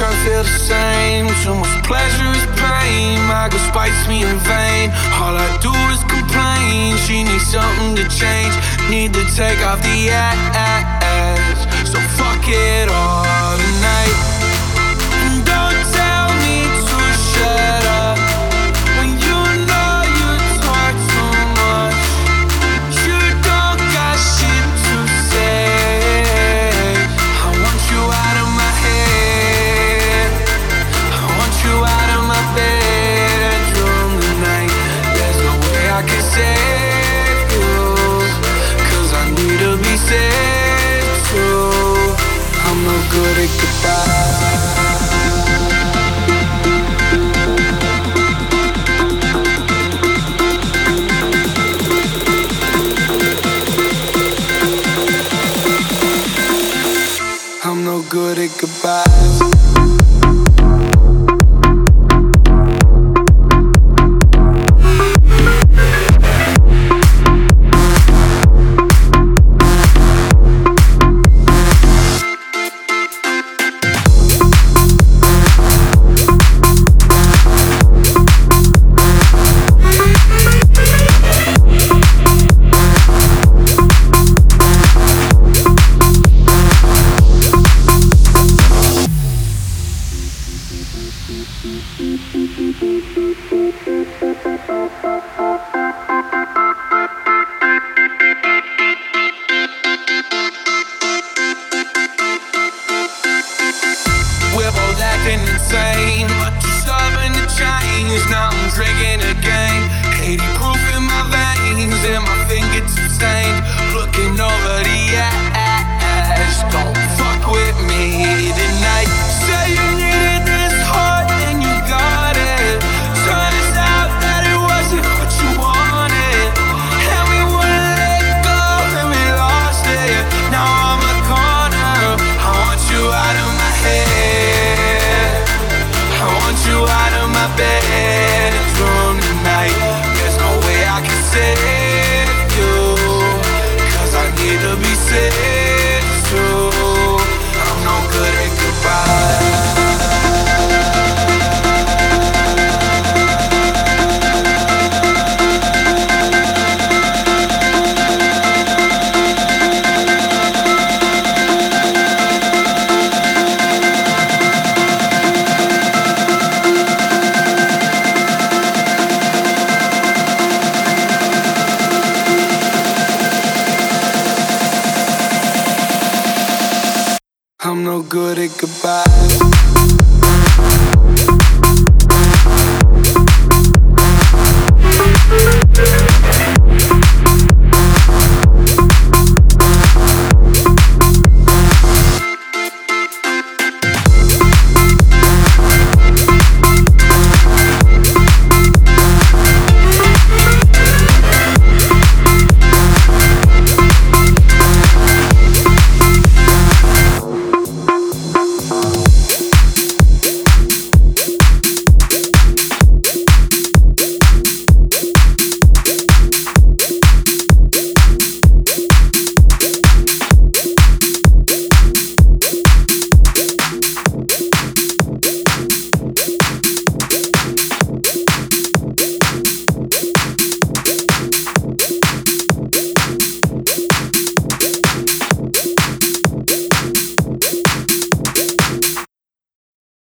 can't feel the same. Too much pleasure is pain. My girl spites me in vain. All I do is complain. She needs something to change. Need to take off the ass. So fuck it all tonight. Don't tell me to shut up when you know you talk too much. You don't got shit to say. I want you out of my head. I want you out of my bedroom tonight. There's no way I can save you, 'cause I need to be saved too. I'm no good at goodbye. I'm no good at goodbyes. We're both acting insane, but you're stubborn to change. Now I'm drinking again. 80 proof in my veins, and my fingertips stained. Looking over the ash. Don't fuck with me tonight. Say you needed this heart and you got it. Turns out that it wasn't what you wanted, and we wouldn't let go, and we lost it. Now I'm a corner. I want you out of my head. I want you out of my bedroom tonight. There's no way I can save you, 'cause I need to be saved too. I'm no good at goodbye. I'm no good at goodbyes.